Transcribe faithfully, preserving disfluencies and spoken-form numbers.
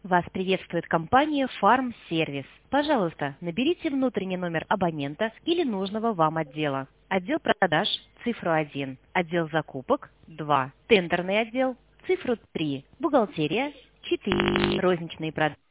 Вас приветствует компания Farm Service. Пожалуйста, наберите внутренний номер абонента или нужного вам отдела. Отдел продаж – цифру один, отдел закупок – два, тендерный отдел – цифру три, бухгалтерия – четыре, розничные продажи.